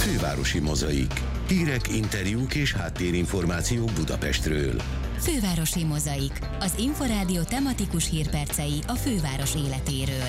Fővárosi Mozaik. Hírek, interjúk és háttérinformációk Budapestről. Fővárosi Mozaik. Az Inforádió tematikus hírpercei a főváros életéről.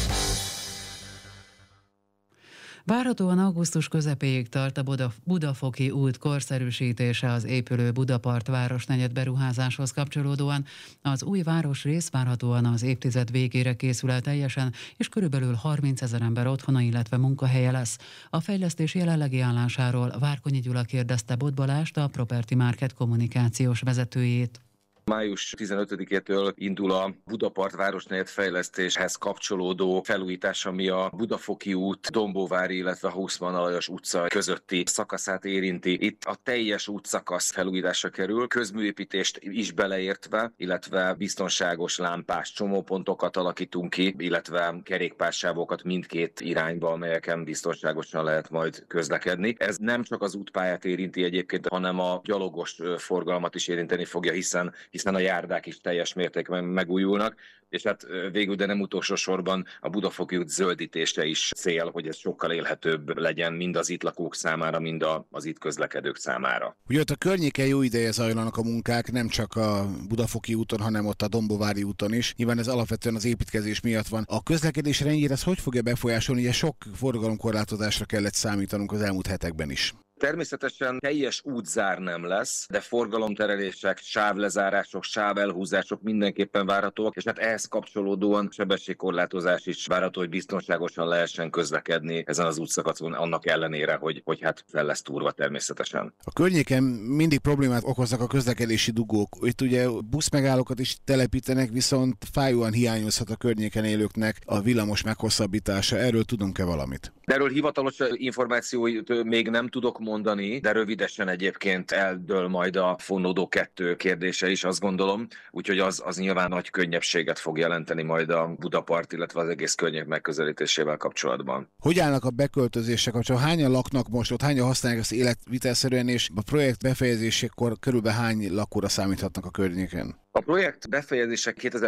Várhatóan augusztus közepéig tart a Budafoki út korszerűsítése az épülő Budapart városnegyed beruházáshoz kapcsolódóan. Az új városrész várhatóan az évtized végére készül el teljesen, és körülbelül 30 000 ember otthona, illetve munkahelye lesz. A fejlesztés jelenlegi állásáról Várkonyi Gyula kérdezte Bot Balást, a Property Market kommunikációs vezetőjét. Május 15-től indul a Budapart városnegyed fejlesztéshez kapcsolódó felújítás, ami a Budafoki út, Dombóvári, illetve Haussmann Alajos utca közötti szakaszát érinti. Itt a teljes útszakasz felújításra kerül, közműépítést is beleértve, illetve biztonságos lámpás csomópontokat alakítunk ki, illetve kerékpársávokat mindkét irányba, amelyeken biztonságosan lehet majd közlekedni. Ez nem csak az útpályát érinti egyébként, hanem a gyalogos forgalmat is érinteni fogja, hiszen a járdák is teljes mértékben megújulnak, és hát végül, de nem utolsó sorban a Budafoki út zöldítése is cél, hogy ez sokkal élhetőbb legyen mind az itt lakók számára, mind az itt közlekedők számára. Ugye ott a környéken jó ideje zajlanak a munkák, nem csak a Budafoki úton, hanem ott a Dombóvári úton is. Nyilván ez alapvetően az építkezés miatt van. A közlekedés rendjére ez hogy fogja befolyásolni? Ugye sok forgalomkorlátozásra kellett számítanunk az elmúlt hetekben is. Természetesen teljes útzár nem lesz, de forgalomterelések, sávlezárások, sávelhúzások mindenképpen várhatóak, és hát ehhez kapcsolódóan sebességkorlátozás is várható, hogy biztonságosan lehessen közlekedni ezen az útszakaszon, annak ellenére, hogy hát fel lesz túrva természetesen. A környéken mindig problémát okoznak a közlekedési dugók. Itt ugye buszmegállókat is telepítenek, viszont fájóan hiányozhat a környéken élőknek a villamos meghosszabbítása. Erről tudunk-e valamit? De erről hivatalos információt még nem tudok mondani, de rövidesen egyébként eldől majd a fonódó 2 kérdése is, azt gondolom, úgyhogy az nyilván nagy könnyebbséget fog jelenteni majd a Budapart, illetve az egész környék megközelítésével kapcsolatban. Hogy állnak a beköltözések kapcsolatban? Hányan laknak most ott, hányan használják ezt életvitelszerűen, és a projekt befejezésekor körülbelül hány lakóra számíthatnak a környéken? A projekt befejezése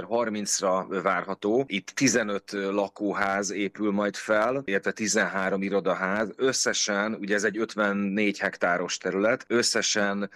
2030-ra várható. Itt 15 lakóház épül majd fel, illetve 13 irodaház. Összesen, ugye ez egy 54 hektáros terület, összesen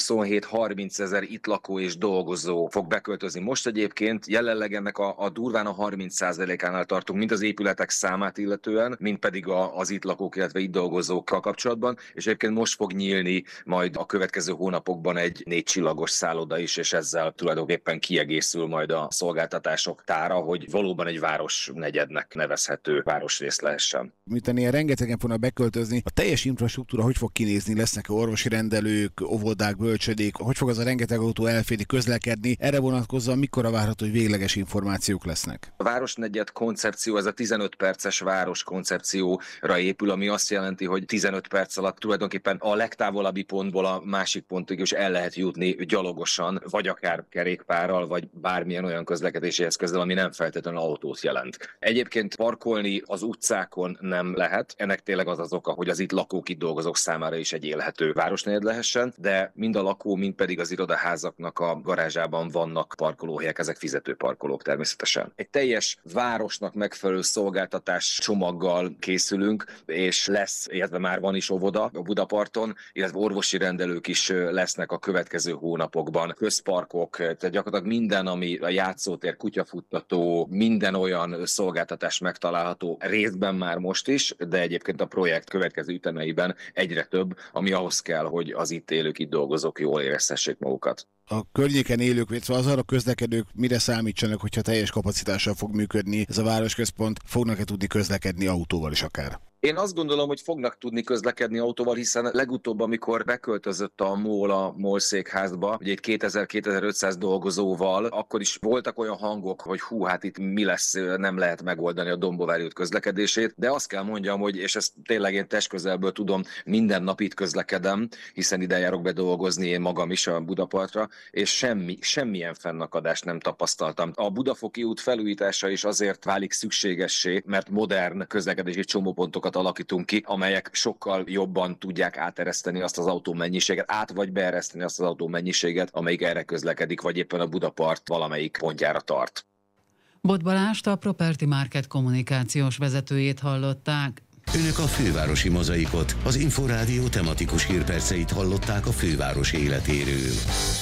27-30 ezer itt lakó és dolgozó fog beköltözni. Most egyébként jelenleg ennek a durván a 30%-ánál tartunk, mind az épületek számát illetően, mind pedig az itt lakók, illetve itt dolgozókkal kapcsolatban, és egyébként most fog nyílni majd a következő hónapokban egy 4 csillagos szálloda is, és ezzel tulajdonképpen kiegészül majd a szolgáltatások tára, hogy valóban egy városnegyednek nevezhető városrész lehessen. Miután ilyen rengetegen fognak beköltözni, a teljes infrastruktúra hogy fog kinézni? Lesznek orvosi rendelők, óvodák, bölcsödék? Hogy fog az a rengeteg autó elférni, közlekedni? Erre vonatkozóan mikor várható, hogy végleges információk lesznek? A városnegyed koncepció, ez a 15 perces város koncepcióra épül, ami azt jelenti, hogy 15 perc alatt tulajdonképpen a legtávolabbi pontból a másik pontig is el lehet jutni gyalogosan, vagy akár kerékpárral, vagy bármilyen olyan közlekedési eszközzel, ami nem feltétlenül autót jelent. Egyébként parkolni az utcákon nem lehet. Ennek tényleg az oka, hogy az itt lakók, itt dolgozók számára is egy élhető városnegyed lehessen, de mind a lakó, mind pedig az irodaházaknak a garázsában vannak parkolóhelyek, ezek fizető parkolók természetesen. Egy teljes városnak megfelelő szolgáltatás csomaggal készülünk, és lesz, illetve már van is óvoda a Budaparton, illetve orvosi rendelők is lesznek a következő hónapokban, közparkok, tehát gyakorlatilag minden, ami a játszótér, kutyafuttató, minden olyan szolgáltatás megtalálható részben már most is, de egyébként a projekt következő ütemeiben egyre több, ami ahhoz kell, hogy az itt élők, itt dolgozók jól érezhessék magukat. A környéken élők, illetve az arra közlekedők mire számítsanak, hogyha teljes kapacitással fog működni ez a városközpont, fognak-e tudni közlekedni autóval is akár? Én azt gondolom, hogy fognak tudni közlekedni autóval, hiszen legutóbb, amikor beköltözött a MOL székházba, ugye itt 2000-2500 dolgozóval, akkor is voltak olyan hangok, hogy hát itt mi lesz, nem lehet megoldani a Dombóvári út közlekedését, de azt kell mondjam, hogy, és ezt tényleg én testközelből tudom, minden nap itt közlekedem, hiszen ide járok bedolgozni én magam is a Budapartra, és semmilyen fennakadást nem tapasztaltam. A Budafoki út felújítása is azért válik szükségessé, mert modern közlekedési csomópontokat alakítunk ki, amelyek sokkal jobban tudják átereszteni azt az autó mennyiséget, vagy beereszteni azt az autó mennyiséget, amelyik erre közlekedik, vagy éppen a Budapart valamelyik pontjára tart. Bot Balást, a Property Market kommunikációs vezetőjét hallották. Önök a Fővárosi Mozaikot, az Inforádió tematikus hírperceit hallották a főváros életéről.